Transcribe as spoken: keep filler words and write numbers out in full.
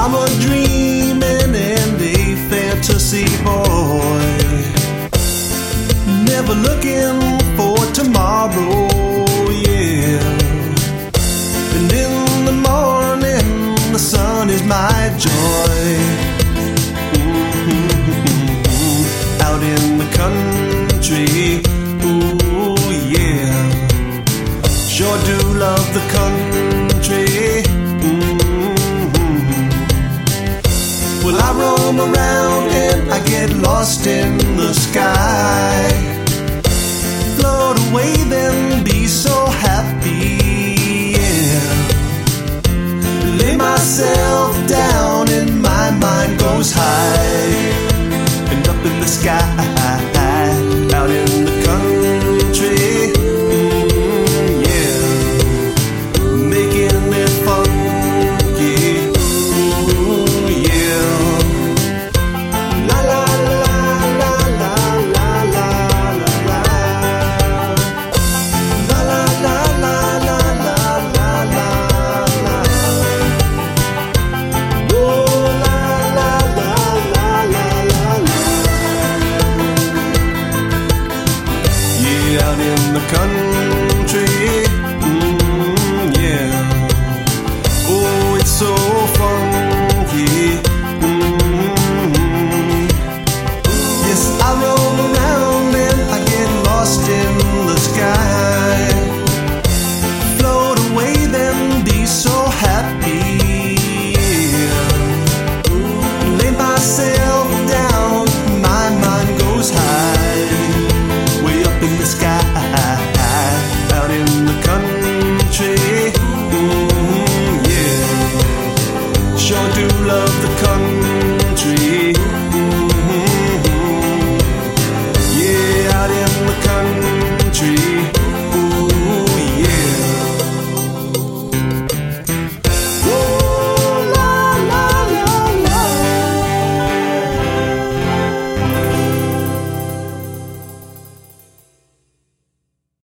I'm a dreaming and a fantasy boy, never looking for tomorrow, yeah. And in the morning, the sun is my joy. Mm-hmm. Out in the country, ooh, yeah. Sure do love the country. Mm-hmm. Well, I roam around and I get lost in the sky. Float away then be so happy, yeah. Lay myself down and my mind goes high and up in the sky.